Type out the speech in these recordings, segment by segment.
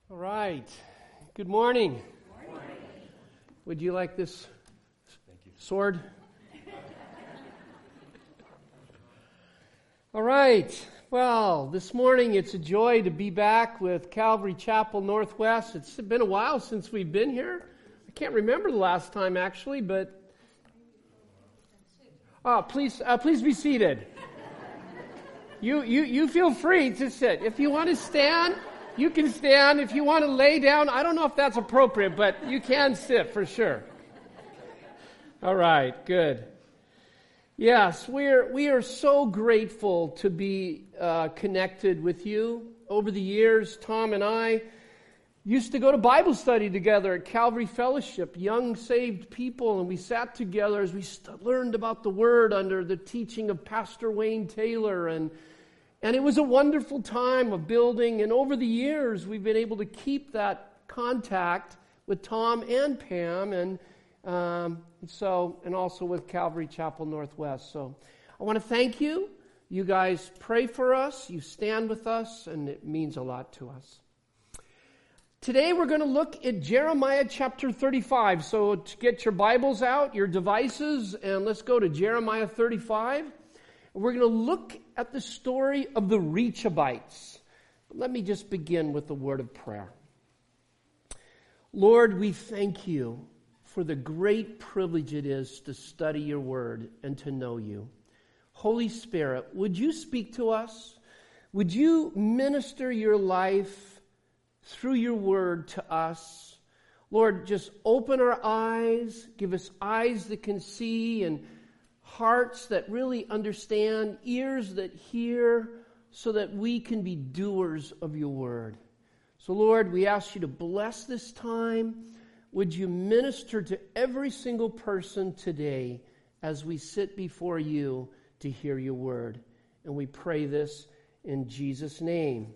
All right. Good morning. Good morning. Would you like this sword? All right. Well, this morning it's a joy to be back with Calvary Chapel Northwest. It's been a while since we've been here. I can't remember the last time actually, but please be seated. You feel free to sit. If you want to stand, you can stand. If you want to lay down, I don't know if that's appropriate, but you can sit for sure. All right, good. Yes, we are so grateful to be connected with you. Over the years, Tom and I used to go to Bible study together at Calvary Fellowship, young saved people, and we sat together as we learned about the Word under the teaching of Pastor Wayne Taylor, and it was a wonderful time of building, and over the years we've been able to keep that contact with Tom and Pam, and also with Calvary Chapel Northwest. So I want to thank you. You guys pray for us, you stand with us, and it means a lot to us. Today we're going to look at Jeremiah chapter 35. So to get your Bibles out, your devices, and let's go to Jeremiah 35. We're going to look at the story of the Rechabites. Let me just begin with a word of prayer. Lord, we thank you for the great privilege it is to study your word and to know you. Holy Spirit, would you speak to us? Would you minister your life through your word to us? Lord, just open our eyes, give us eyes that can see and hearts that really understand, ears that hear, so that we can be doers of your word. So Lord, we ask you to bless this time. Would you minister to every single person today as we sit before you to hear your word? And we pray this in Jesus' name.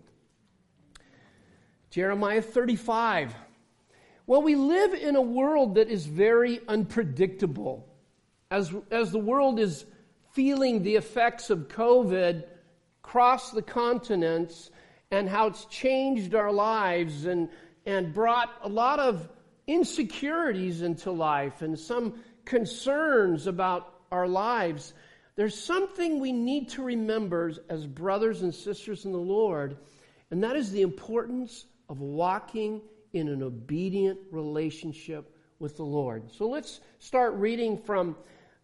Jeremiah 35. Well, we live in a world that is very unpredictable. As the world is feeling the effects of COVID across the continents and how it's changed our lives and brought a lot of insecurities into life and some concerns about our lives, there's something we need to remember as brothers and sisters in the Lord, and that is the importance of walking in an obedient relationship with the Lord. So let's start reading from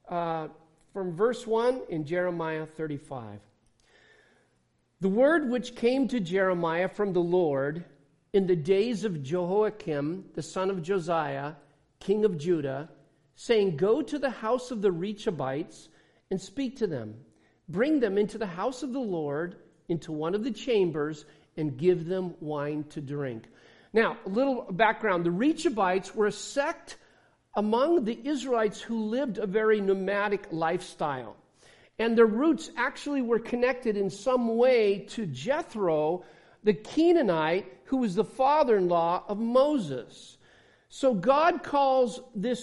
verse 1 in Jeremiah 35. The word which came to Jeremiah from the Lord in the days of Jehoiakim, the son of Josiah, king of Judah, saying, Go to the house of the Rechabites and speak to them. Bring them into the house of the Lord, into one of the chambers, and give them wine to drink. Now, a little background. The Rechabites were a sect among the Israelites who lived a very nomadic lifestyle. And their roots actually were connected in some way to Jethro, the Canaanite, who was the father-in-law of Moses. So God calls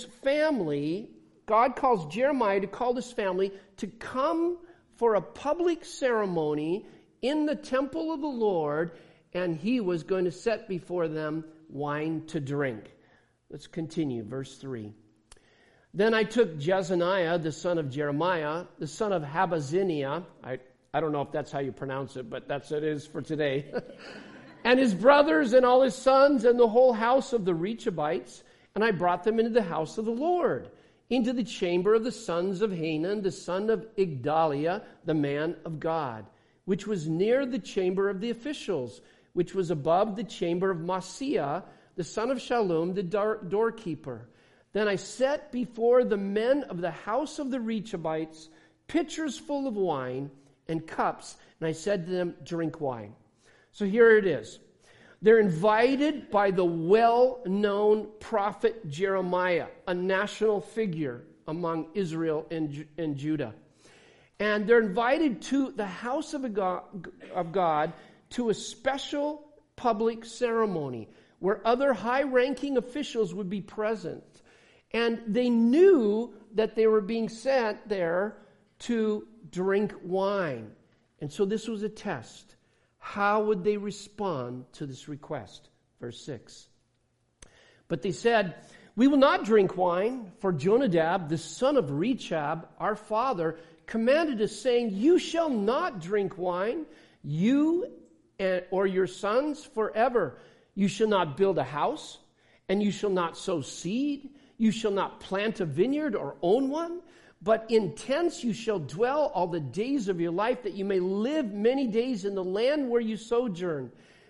Jeremiah to call this family to come for a public ceremony in the temple of the Lord, and he was going to set before them wine to drink. Let's continue, verse 3. Then I took Jezaniah, the son of Jeremiah, the son of Habazziniah, I don't know if that's how you pronounce it, but that's it is for today, and his brothers and all his sons and the whole house of the Rechabites, and I brought them into the house of the Lord, into the chamber of the sons of Hanan, the son of Igdaliah, the man of God, which was near the chamber of the officials, which was above the chamber of Maaseiah, the son of Shallum, the doorkeeper. Then I set before the men of the house of the Rechabites pitchers full of wine and cups, and I said to them, Drink wine. So here it is. They're invited by the well-known prophet Jeremiah, a national figure among Israel and Judah. And they're invited to the house of God to a special public ceremony where other high-ranking officials would be present. And they knew that they were being sent there to drink wine. And so this was a test. How would they respond to this request? Verse 6. But they said, "We will not drink wine, for Jonadab, the son of Rechab, our father, commanded us, saying, You shall not drink wine, you or your sons forever. You shall not build a house, and you shall not sow seed. You shall not plant a vineyard or own one, but in tents you shall dwell all the days of your life, that you may live many days in the land where you sojourn.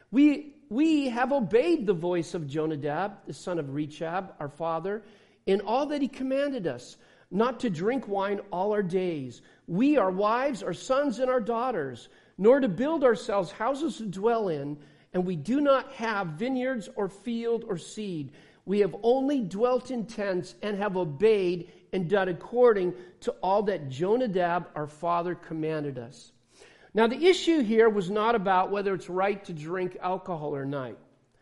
We have obeyed the voice of Jonadab, the son of Rechab, our father, in all that he commanded us, not to drink wine all our days, we, our wives, our sons, and our daughters, nor to build ourselves houses to dwell in, and we do not have vineyards or field or seed. We have only dwelt in tents and have obeyed and done according to all that Jonadab, our father, commanded us." Now, the issue here was not about whether it's right to drink alcohol or not.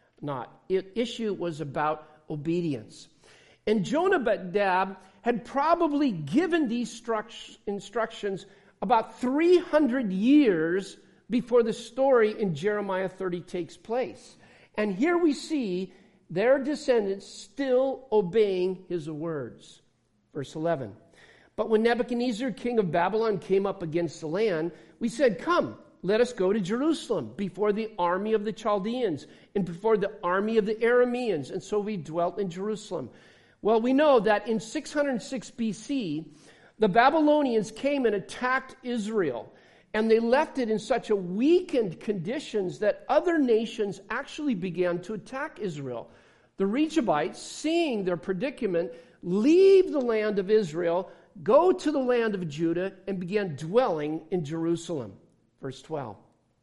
The issue was about obedience. And Jonadab had probably given these instructions about 300 years before the story in Jeremiah 30 takes place. And here we see their descendants still obeying his words. Verse 11. "But when Nebuchadnezzar, king of Babylon, came up against the land, we said, 'Come, let us go to Jerusalem before the army of the Chaldeans and before the army of the Arameans.' And so we dwelt in Jerusalem." Well, we know that in 606 BC, the Babylonians came and attacked Israel. And they left it in such a weakened conditions that other nations actually began to attack Israel. The Rechabites, seeing their predicament, leave the land of Israel, go to the land of Judah, and began dwelling in Jerusalem. Verse 12.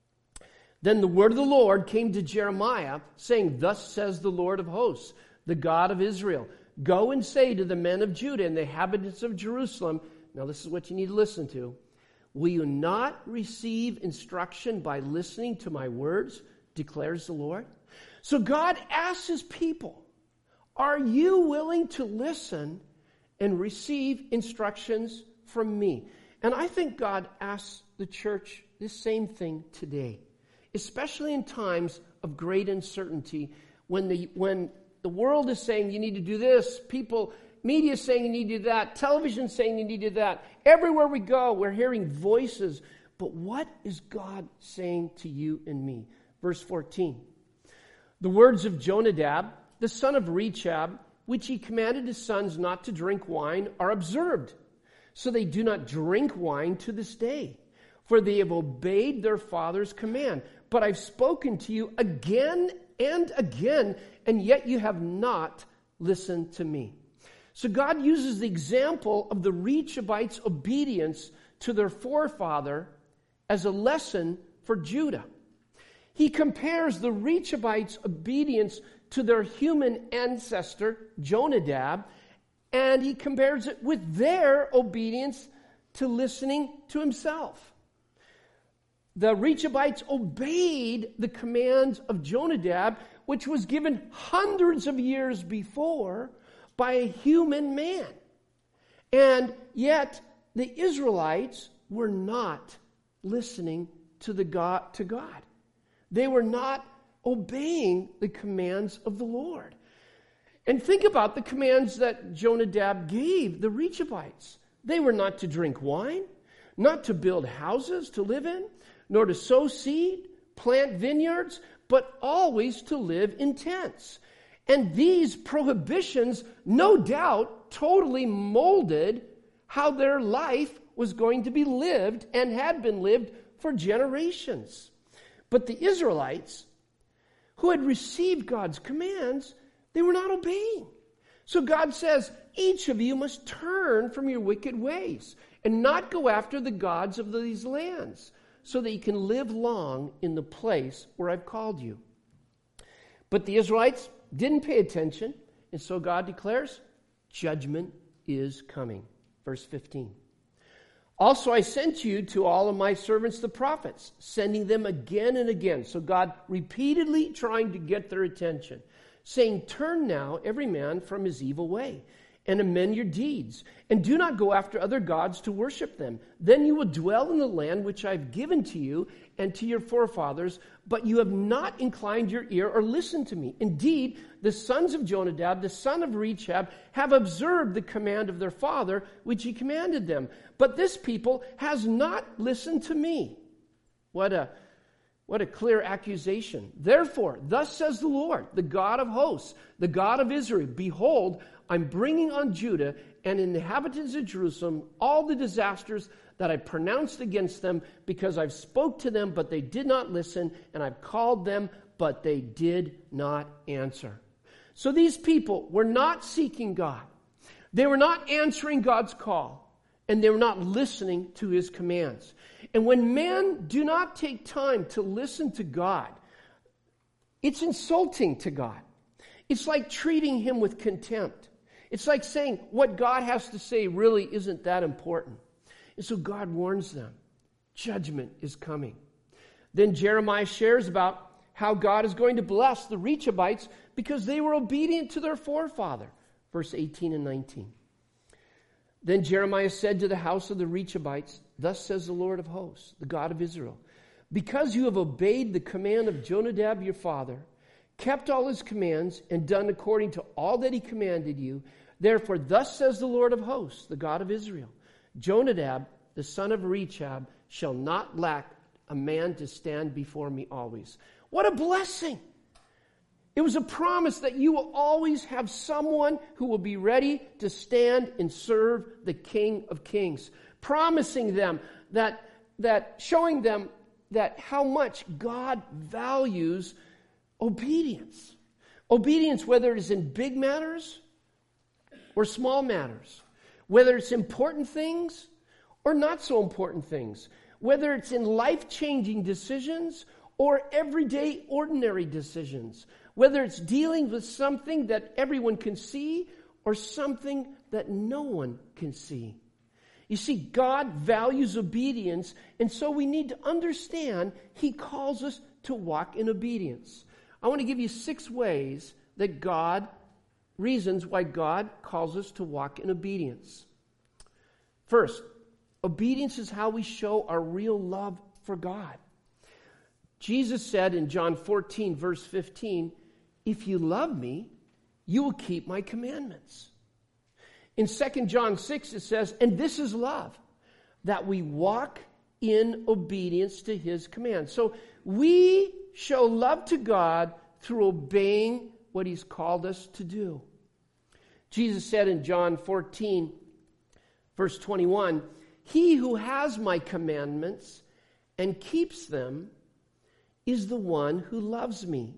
"Then the word of the Lord came to Jeremiah, saying, 'Thus says the Lord of hosts, the God of Israel, Go and say to the men of Judah and the inhabitants of Jerusalem,'" now this is what you need to listen to, "'Will you not receive instruction by listening to my words, declares the Lord?'" So God asks his people, are you willing to listen and receive instructions from me? And I think God asks the church this same thing today, especially in times of great uncertainty, when the world is saying you need to do this, media is saying you need to do that, television is saying you need to do that. Everywhere we go, we're hearing voices. But what is God saying to you and me? Verse 14. "The words of Jonadab, the son of Rechab, which he commanded his sons not to drink wine, are observed. So they do not drink wine to this day, for they have obeyed their father's command. But I've spoken to you again and again, and yet you have not listened to me." So God uses the example of the Rechabites' obedience to their forefather as a lesson for Judah. He compares the Rechabites' obedience to their human ancestor, Jonadab, and he compares it with their obedience to listening to himself. The Rechabites obeyed the commands of Jonadab, which was given hundreds of years before by a human man. And yet the Israelites were not listening to God. They were not obeying the commands of the Lord. And think about the commands that Jonadab gave the Rechabites. They were not to drink wine, not to build houses to live in, nor to sow seed, plant vineyards, but always to live in tents. And these prohibitions, no doubt, totally molded how their life was going to be lived and had been lived for generations. But the Israelites, who had received God's commands, they were not obeying. So God says, each of you must turn from your wicked ways and not go after the gods of these lands, so that you can live long in the place where I've called you. But the Israelites didn't pay attention, and so God declares, judgment is coming. Verse 15. "Also I sent you to all of my servants the prophets, sending them again and again." So God repeatedly trying to get their attention, saying, "Turn now every man from his evil way, and amend your deeds, and do not go after other gods to worship them. Then you will dwell in the land which I have given to you and to your forefathers, but you have not inclined your ear or listened to me. Indeed, the sons of Jonadab, the son of Rechab, have observed the command of their father, which he commanded them. But this people has not listened to me. What a clear accusation. Therefore, thus says the Lord, the God of hosts, the God of Israel, behold, I'm bringing on Judah and inhabitants of Jerusalem all the disasters that I pronounced against them, because I've spoke to them, but they did not listen, and I've called them, but they did not answer. So these people were not seeking God. They were not answering God's call, and they were not listening to his commands. And when men do not take time to listen to God, it's insulting to God. It's like treating him with contempt. It's like saying what God has to say really isn't that important. And so God warns them. Judgment is coming. Then Jeremiah shares about how God is going to bless the Rechabites because they were obedient to their forefather. Verse 18 and 19. Then Jeremiah said to the house of the Rechabites, thus says the Lord of hosts, the God of Israel, because you have obeyed the command of Jonadab your father, kept all his commands, and done according to all that he commanded you, therefore thus says the Lord of hosts, the God of Israel, Jonadab, the son of Rechab, shall not lack a man to stand before me always. What a blessing! It was a promise that you will always have someone who will be ready to stand and serve the King of Kings. Promising them that showing them that how much God values obedience. Obedience, whether it is in big matters or small matters. Whether it's important things or not so important things. Whether it's in life-changing decisions or everyday ordinary decisions. Whether it's dealing with something that everyone can see or something that no one can see. You see, God values obedience, and so we need to understand he calls us to walk in obedience. I want to give you 6 ways that reasons why God calls us to walk in obedience. First, obedience is how we show our real love for God. Jesus said in John 14, verse 15, if you love me, you will keep my commandments. In 2 John 6, it says, and this is love, that we walk in obedience to his commands. So we show love to God through obeying what he's called us to do. Jesus said in John 14, verse 21, he who has my commandments and keeps them is the one who loves me.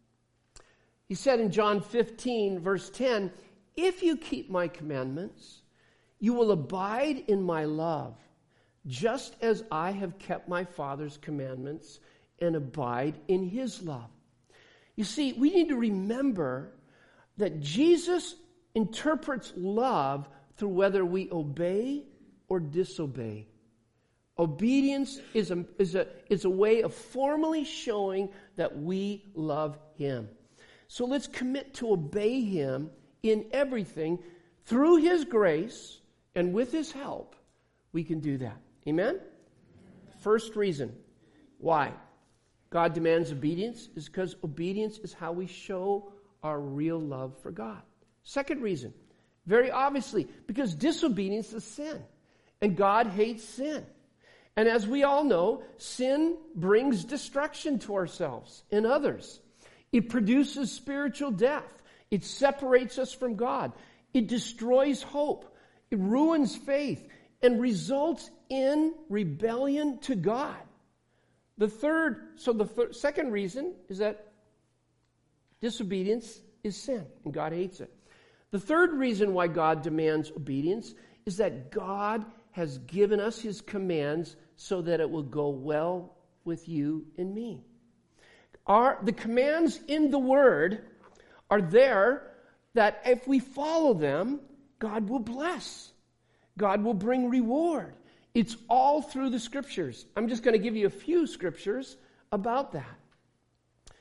He said in John 15, verse 10, if you keep my commandments, you will abide in my love, just as I have kept my Father's commandments and abide in his love. You see, we need to remember that Jesus interprets love through whether we obey or disobey. Obedience is a way of formally showing that we love him. So let's commit to obey him in everything. Through his grace and with his help, we can do that. Amen? First reason why God demands obedience is because obedience is how we show our real love for God. Second reason, very obviously, because disobedience is sin, and God hates sin. And as we all know, sin brings destruction to ourselves and others. It produces spiritual death. It separates us from God. It destroys hope. It ruins faith and results in rebellion to God. The second reason is that disobedience is sin, and God hates it. The third reason why God demands obedience is that God has given us his commands so that it will go well with you and me. The commands in the Word are there that if we follow them, God will bless. God will bring reward. It's all through the Scriptures. I'm just going to give you a few Scriptures about that.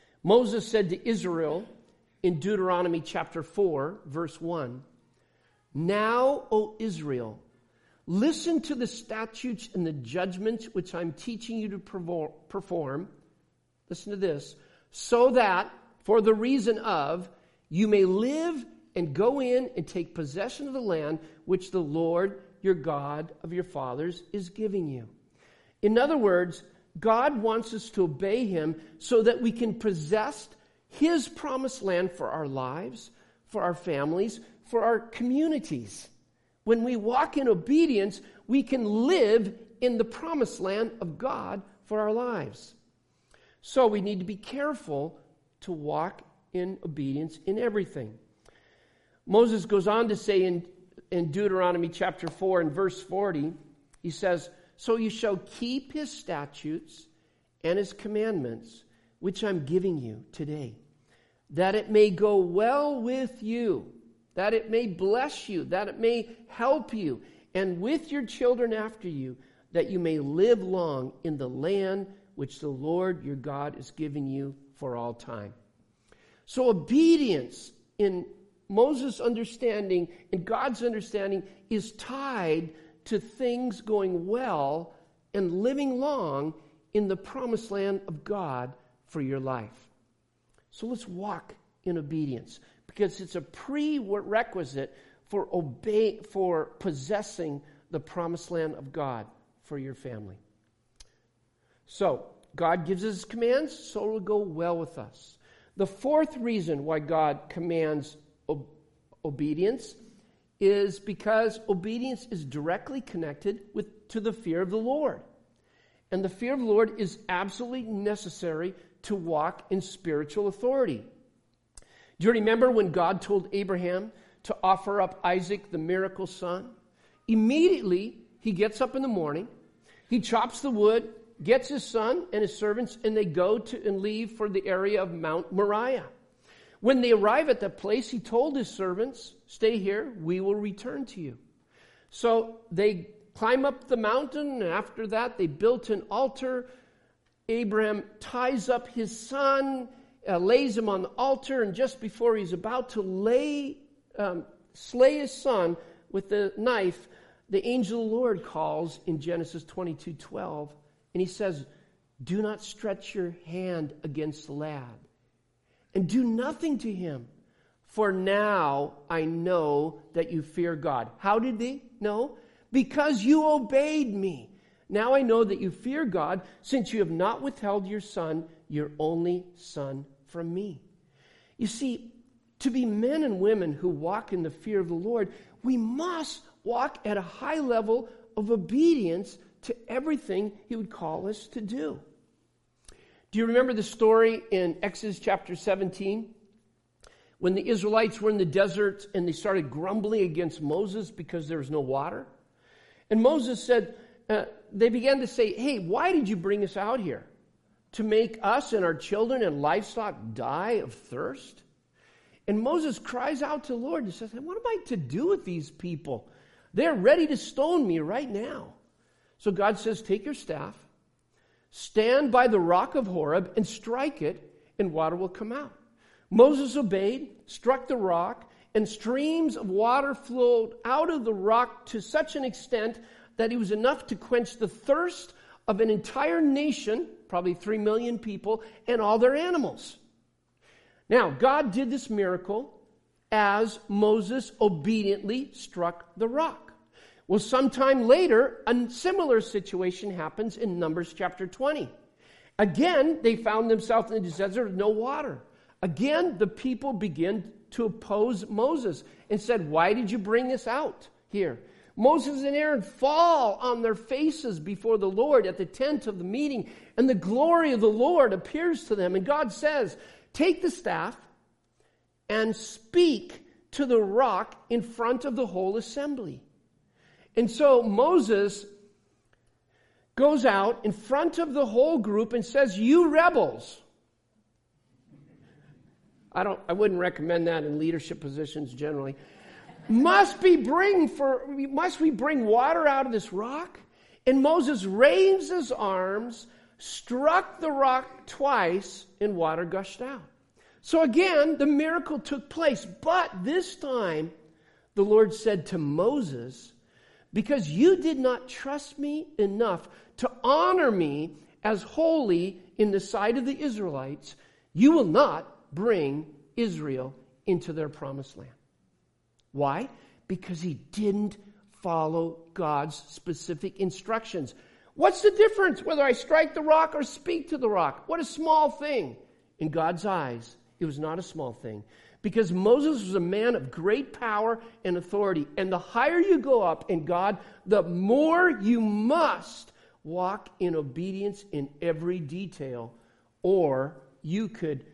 Moses said to Israel in Deuteronomy chapter 4, verse 1, Now, O Israel, listen to the statutes and the judgments which I'm teaching you to perform. Listen to this. So that, for the reason of, you may live and go in and take possession of the land which the Lord, your God of your fathers, is giving you. In other words, God wants us to obey him so that we can possess his promised land for our lives, for our families, for our communities. When we walk in obedience, we can live in the promised land of God for our lives. So we need to be careful to walk in obedience in everything. Moses goes on to say in Deuteronomy chapter 4 and verse 40, he says, so you shall keep his statutes and his commandments, which I'm giving you today, that it may go well with you, that it may bless you, that it may help you, and with your children after you, that you may live long in the land which the Lord your God is giving you for all time. So obedience in Moses' understanding and God's understanding is tied to things going well and living long in the promised land of God for your life. So let's walk in obedience, because it's a prerequisite for possessing the promised land of God for your family. So God gives us commands, so it will go well with us. The fourth reason why God commands obedience is because obedience is directly connected to the fear of the Lord. And the fear of the Lord is absolutely necessary to walk in spiritual authority. Do you remember when God told Abraham to offer up Isaac, the miracle son? Immediately, he gets up in the morning, he chops the wood, gets his son and his servants, and they go to and leave for the area of Mount Moriah. When they arrive at that place, he told his servants, stay here, we will return to you. So they climb up the mountain, and after that they built an altar. Abraham ties up his son, lays him on the altar, and just before he's about to slay his son with the knife, the angel of the Lord calls in Genesis 22:12, and he says, do not stretch your hand against the lad, and do nothing to him, for now I know that you fear God. How did they know? Because you obeyed me. Now I know that you fear God, since you have not withheld your son, your only son, from me. You see, to be men and women who walk in the fear of the Lord, we must walk at a high level of obedience to everything he would call us to do. Do you remember the story in Exodus chapter 17? When the Israelites were in the desert and they started grumbling against Moses because there was no water. And Moses said, they began to say, hey, why did you bring us out here? To make us and our children and livestock die of thirst? And Moses cries out to the Lord and says, what am I to do with these people? They're ready to stone me right now. So God says, take your staff, stand by the rock of Horeb and strike it, and water will come out. Moses obeyed, struck the rock, and streams of water flowed out of the rock to such an extent that it was enough to quench the thirst of an entire nation, probably 3 million people, and all their animals. Now, God did this miracle as Moses obediently struck the rock. Well, sometime later, a similar situation happens in Numbers chapter 20. Again, they found themselves in the desert with no water. Again, the people begin to oppose Moses and said, why did you bring us out here? Moses and Aaron fall on their faces before the Lord at the tent of the meeting, and the glory of the Lord appears to them. And God says, take the staff and speak to the rock in front of the whole assembly. And so Moses goes out in front of the whole group and says, you rebels. I wouldn't recommend that in leadership positions generally. Must we bring water out of this rock? And Moses raised his arms, struck the rock twice, and water gushed out. So again, the miracle took place. But this time, the Lord said to Moses, because you did not trust me enough to honor me as holy in the sight of the Israelites, you will not bring Israel into their promised land. Why? Because he didn't follow God's specific instructions. What's the difference whether I strike the rock or speak to the rock? What a small thing. In God's eyes, it was not a small thing. Because Moses was a man of great power and authority. And the higher you go up in God, the more you must walk in obedience in every detail. Or you could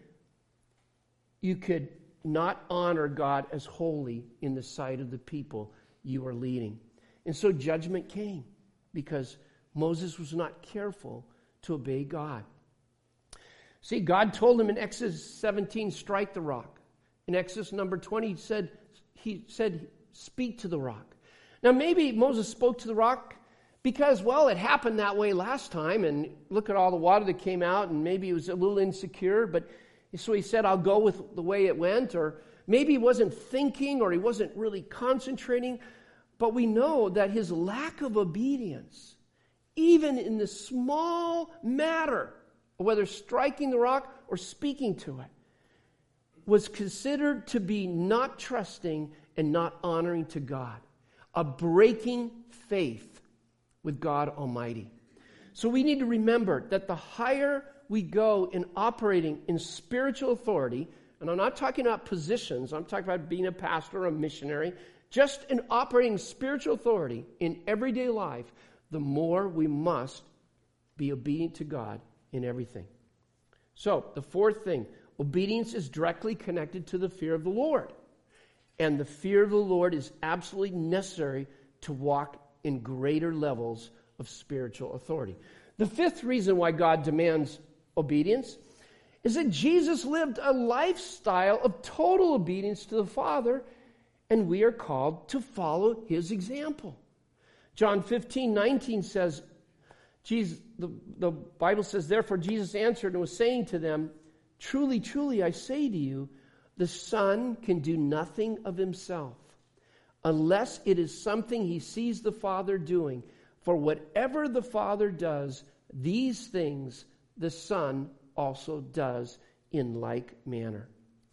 not honor God as holy in the sight of the people you are leading. And so judgment came because Moses was not careful to obey God. See, God told him in Exodus 17, strike the rock. In Exodus number 20, he said, speak to the rock. Now maybe Moses spoke to the rock because, well, it happened that way last time, and look at all the water that came out, and maybe he was a little insecure, but so he said, I'll go with the way it went, or maybe he wasn't thinking, or he wasn't really concentrating, but we know that his lack of obedience, even in the small matter, whether striking the rock or speaking to it, was considered to be not trusting and not honoring to God, a breaking faith with God Almighty. So we need to remember that the higher we go in operating in spiritual authority, and I'm not talking about positions, I'm talking about being a pastor or a missionary, just in operating spiritual authority in everyday life, the more we must be obedient to God in everything. So, the fourth thing, obedience is directly connected to the fear of the Lord. And the fear of the Lord is absolutely necessary to walk in greater levels of spiritual authority. The fifth reason why God demands obedience is that Jesus lived a lifestyle of total obedience to the Father, and we are called to follow his example. John 15:19 says, the Bible says, therefore Jesus answered and was saying to them, truly, truly, I say to you, the Son can do nothing of himself unless it is something he sees the Father doing. For whatever the Father does, these things the Son also does in like manner.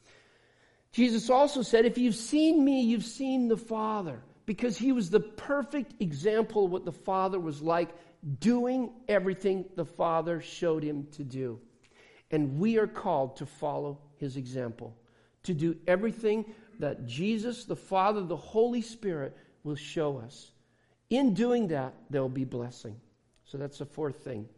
Jesus also said, if you've seen me, you've seen the Father, because he was the perfect example of what the Father was like, doing everything the Father showed him to do. And we are called to follow his example, to do everything that Jesus, the Father, the Holy Spirit will show us. In doing that, there will be blessing. So that's the fourth thing.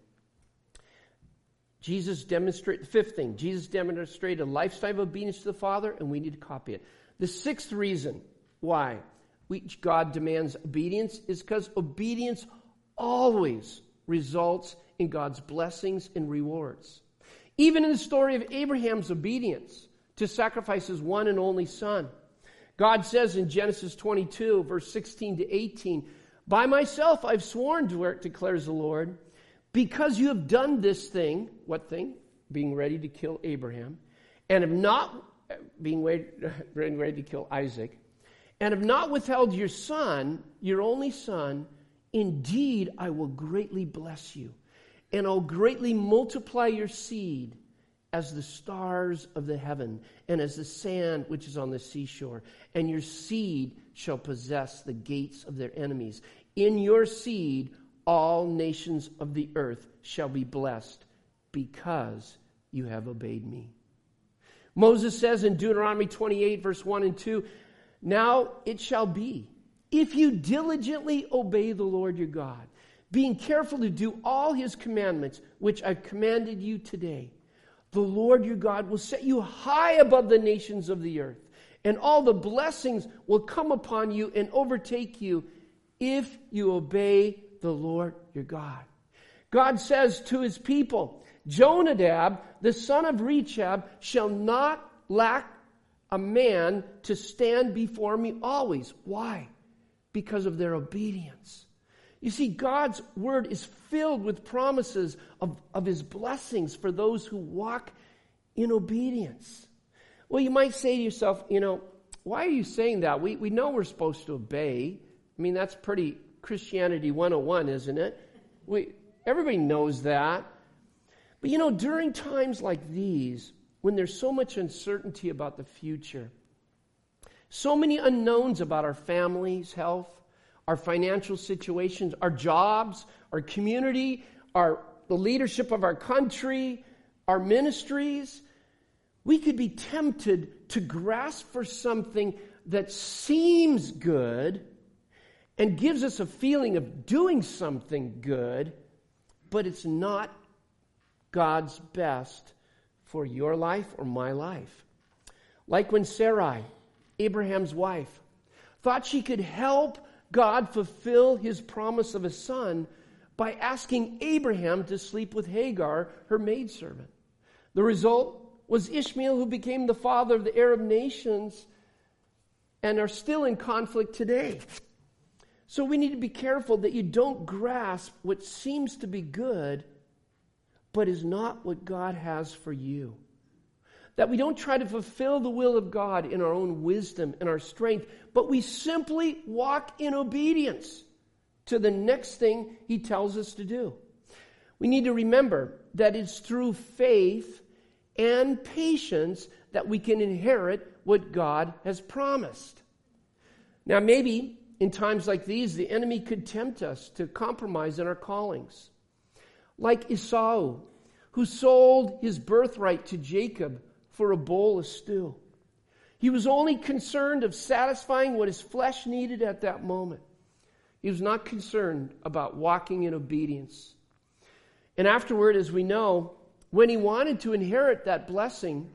The fifth thing, Jesus demonstrated a lifestyle of obedience to the Father, and we need to copy it. The sixth reason why God demands obedience is because obedience always results in God's blessings and rewards. Even in the story of Abraham's obedience to sacrifice his one and only son, God says in Genesis 22, verse 16 to 18, by myself I've sworn to it, declares the Lord, because you have done this thing, what thing? Being ready to kill Abraham, and have not, ready to kill Isaac, and have not withheld your son, your only son, indeed I will greatly bless you, and I'll greatly multiply your seed as the stars of the heaven, and as the sand which is on the seashore, and your seed shall possess the gates of their enemies. In your seed all nations of the earth shall be blessed, because you have obeyed me. Moses says in Deuteronomy 28, verse 1 and 2, now it shall be, if you diligently obey the Lord your God, being careful to do all his commandments, which I've commanded you today, the Lord your God will set you high above the nations of the earth, and all the blessings will come upon you and overtake you if you obey the Lord your God. God says to his people, Jonadab, the son of Rechab, shall not lack a man to stand before me always. Why? Because of their obedience. You see, God's word is filled with promises of his blessings for those who walk in obedience. Well, you might say to yourself, why are you saying that? We know we're supposed to obey. I mean, that's pretty Christianity 101, isn't it? Everybody knows that. But during times like these, when there's so much uncertainty about the future, so many unknowns about our families' health, our financial situations, our jobs, our community, the leadership of our country, our ministries, we could be tempted to grasp for something that seems good and gives us a feeling of doing something good, but it's not God's best for your life or my life. Like when Sarai, Abraham's wife, thought she could help God fulfill his promise of a son by asking Abraham to sleep with Hagar, her maidservant. The result was Ishmael, who became the father of the Arab nations and are still in conflict today. So we need to be careful that you don't grasp what seems to be good, but is not what God has for you. That we don't try to fulfill the will of God in our own wisdom and our strength, but we simply walk in obedience to the next thing he tells us to do. We need to remember that it's through faith and patience that we can inherit what God has promised. Now, maybe in times like these, the enemy could tempt us to compromise in our callings. Like Esau, who sold his birthright to Jacob for a bowl of stew. He was only concerned of satisfying what his flesh needed at that moment. He was not concerned about walking in obedience. And afterward, as we know, when he wanted to inherit that blessing,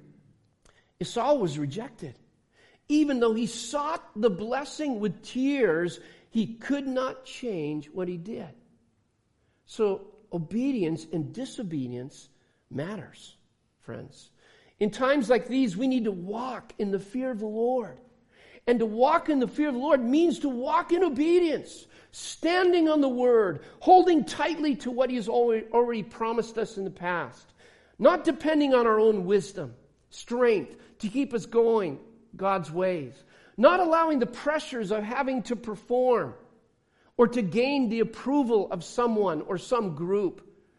Esau was rejected. Even though he sought the blessing with tears, he could not change what he did. So obedience and disobedience matters, friends. In times like these, we need to walk in the fear of the Lord. And to walk in the fear of the Lord means to walk in obedience, standing on the Word, holding tightly to what He has already promised us in the past, not depending on our own wisdom, strength to keep us going God's ways, not allowing the pressures of having to perform or to gain the approval of someone or some group,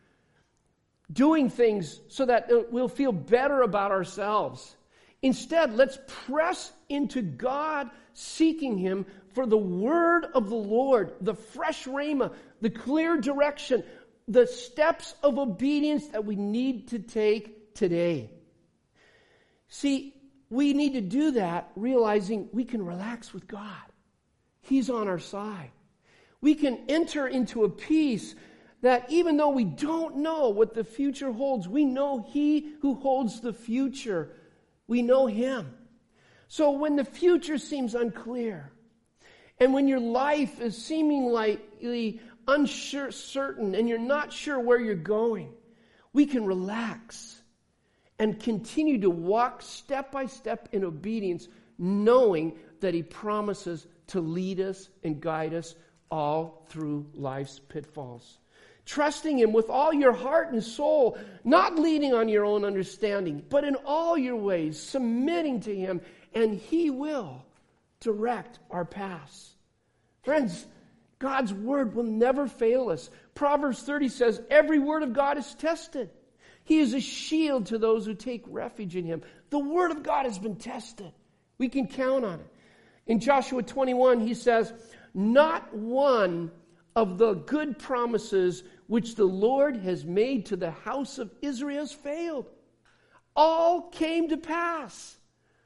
doing things so that we'll feel better about ourselves. Instead, let's press into God, seeking Him for the word of the Lord, the fresh rhema, the clear direction, the steps of obedience that we need to take today. See, we need to do that realizing we can relax with God. He's on our side. We can enter into a peace that even though we don't know what the future holds, we know He who holds the future. We know Him. So when the future seems unclear, and when your life is seemingly uncertain, and you're not sure where you're going, we can relax and continue to walk step by step in obedience, knowing that He promises to lead us and guide us all through life's pitfalls. Trusting Him with all your heart and soul, not leaning on your own understanding, but in all your ways, submitting to Him, and He will direct our paths. Friends, God's Word will never fail us. Proverbs 30 says, every word of God is tested. He is a shield to those who take refuge in Him. The Word of God has been tested. We can count on it. In Joshua 21, he says, not one of the good promises which the Lord has made to the house of Israel has failed. All came to pass.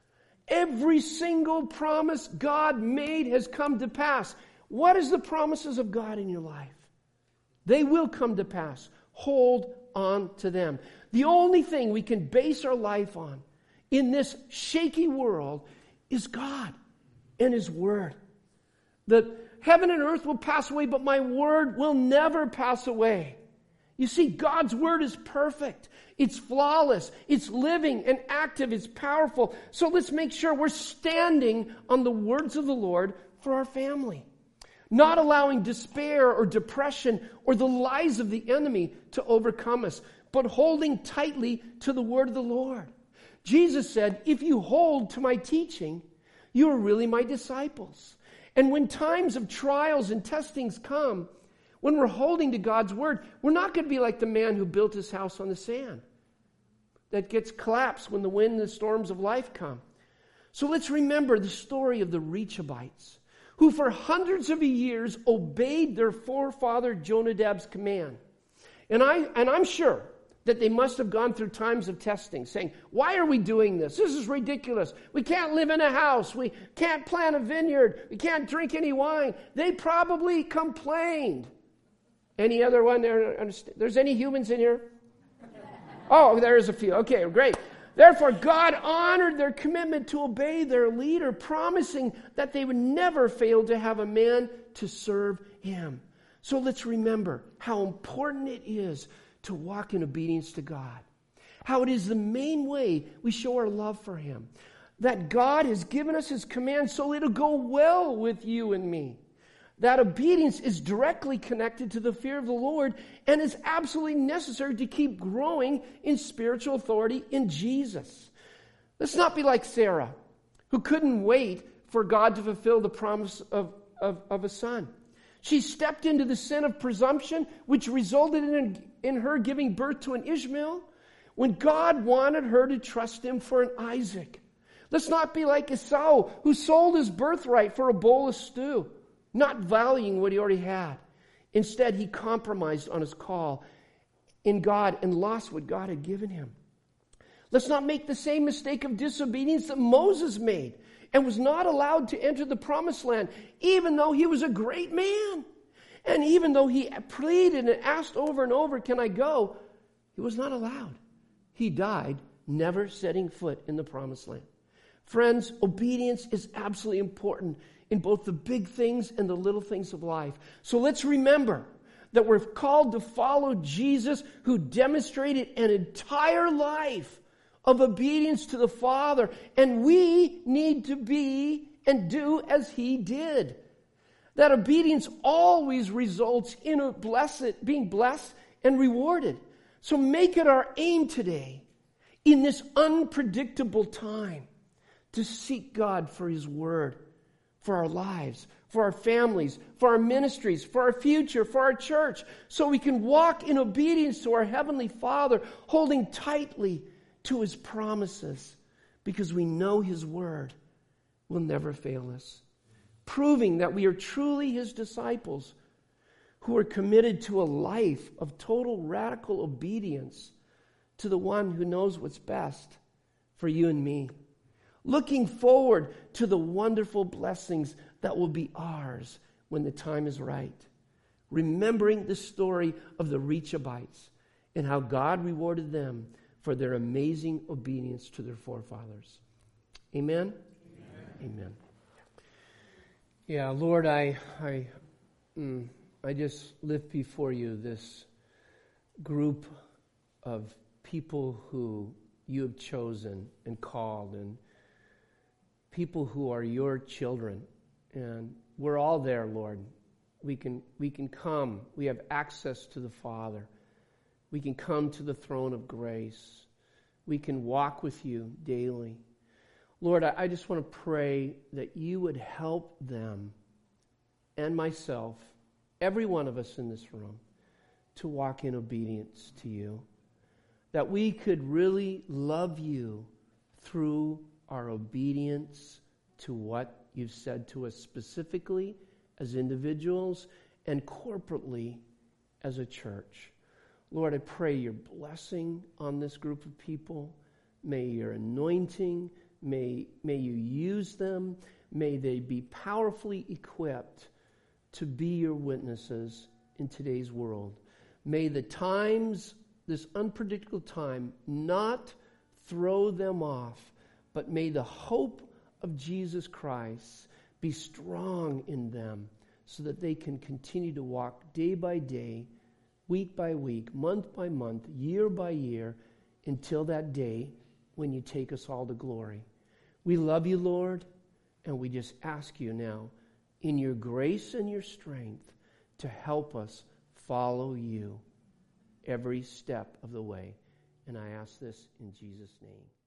Every single promise God made has come to pass. What is the promises of God in your life? They will come to pass. Hold on to them. The only thing we can base our life on in this shaky world is God and His Word. The heaven and earth will pass away, but my word will never pass away. You see, God's Word is perfect. It's flawless. It's living and active. It's powerful. So let's make sure we're standing on the words of the Lord for our family. Not allowing despair or depression or the lies of the enemy to overcome us, but holding tightly to the word of the Lord. Jesus said, if you hold to my teaching, You are really my disciples. And when times of trials and testings come, when we're holding to God's word, we're not going to be like the man who built his house on the sand that gets collapsed when the wind and the storms of life come. So let's remember the story of the Rechabites, who for hundreds of years obeyed their forefather Jonadab's command. And I'm sure that they must have gone through times of testing, saying, why are we doing this? This is ridiculous. We can't live in a house. We can't plant a vineyard. We can't drink any wine. They probably complained. Any other one there? There's any humans in here? Oh, there's a few. Okay, great. Therefore, God honored their commitment to obey their leader, promising that they would never fail to have a man to serve him. So let's remember how important it is to walk in obedience to God. How it is the main way we show our love for him. That God has given us his command so it'll go well with you and me. That obedience is directly connected to the fear of the Lord and is absolutely necessary to keep growing in spiritual authority in Jesus. Let's not be like Sarah, who couldn't wait for God to fulfill the promise of a son. She stepped into the sin of presumption, which resulted in her giving birth to an Ishmael, when God wanted her to trust him for an Isaac. Let's not be like Esau, who sold his birthright for a bowl of stew, not valuing what he already had. Instead, he compromised on his call in God and lost what God had given him. Let's not make the same mistake of disobedience that Moses made and was not allowed to enter the promised land, even though he was a great man. And even though he pleaded and asked over and over, can I go? He was not allowed. He died never setting foot in the promised land. Friends, obedience is absolutely important in both the big things and the little things of life. So let's remember that we're called to follow Jesus, who demonstrated an entire life of obedience to the Father, and we need to be and do as he did. That obedience always results in being blessed and rewarded. So make it our aim today, in this unpredictable time, to seek God for his word, for our lives, for our families, for our ministries, for our future, for our church, so we can walk in obedience to our Heavenly Father, holding tightly to his promises, because we know his word will never fail us, proving that we are truly his disciples who are committed to a life of total radical obedience to the one who knows what's best for you and me. Looking forward to the wonderful blessings that will be ours when the time is right. Remembering the story of the Rechabites and how God rewarded them for their amazing obedience to their forefathers. Amen? Amen. Amen. Yeah, Lord, I just lift before you this group of people who you have chosen and called, and people who are your children. And we're all there, Lord. We can come. We have access to the Father. We can come to the throne of grace. We can walk with you daily. Lord, I just want to pray that you would help them and myself, every one of us in this room, to walk in obedience to you. That we could really love you through our obedience to what you've said to us specifically as individuals and corporately as a church. Lord, I pray your blessing on this group of people. May your anointing, may you use them. May they be powerfully equipped to be your witnesses in today's world. May the times, this unpredictable time, not throw them off, but may the hope of Jesus Christ be strong in them so that they can continue to walk day by day, week by week, month by month, year by year, until that day when you take us all to glory. We love you, Lord, and we just ask you now, in your grace and your strength, to help us follow you every step of the way. And I ask this in Jesus' name.